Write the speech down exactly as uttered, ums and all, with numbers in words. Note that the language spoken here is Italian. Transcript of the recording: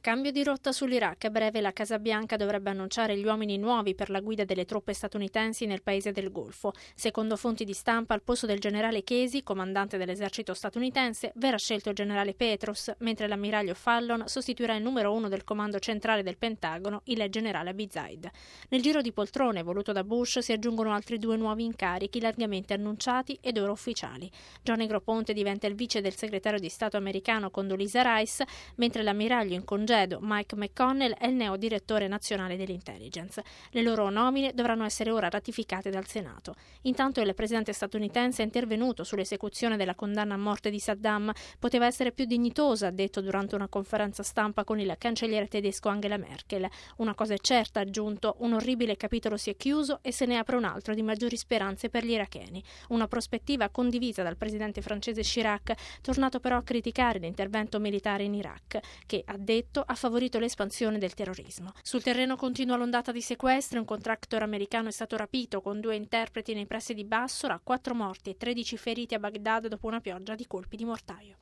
Cambio di rotta sull'Iraq. A breve la Casa Bianca dovrebbe annunciare gli uomini nuovi per la guida delle truppe statunitensi nel paese del Golfo. Secondo fonti di stampa, al posto del generale Casey, comandante dell'esercito statunitense, verrà scelto il generale Petros, mentre l'ammiraglio Fallon sostituirà il numero uno del comando centrale del Pentagono, il generale Abizaid. Nel giro di poltrone voluto da Bush si aggiungono altri due nuovi incarichi largamente annunciati ed ora ufficiali. John Negroponte diventa il vice del segretario di Stato americano Condoleezza Rice, mentre l'ammiraglio in congedo Mike McConnell è il neo direttore nazionale dell'intelligence. Le loro nomine dovranno essere ora ratificate dal Senato. Intanto il presidente statunitense è intervenuto sull'esecuzione della condanna a morte di Saddam. Poteva essere più dignitosa, ha detto durante una conferenza stampa con il cancelliere tedesco Angela Merkel. Una cosa è certa, ha aggiunto, un orribile capitolo si è chiuso e se ne apre un altro di maggiori speranze per gli iracheni. Una prospettiva condivisa dal presidente francese Chirac, tornato però a criticare l'intervento militare in Iraq, che, ha detto, ha favorito l'espansione del terrorismo. Sul terreno continua l'ondata di sequestri. Un contractor americano è stato rapito con due interpreti nei pressi di Bassora, quattro morti e tredici feriti a Baghdad dopo una pioggia di colpi di mortaio.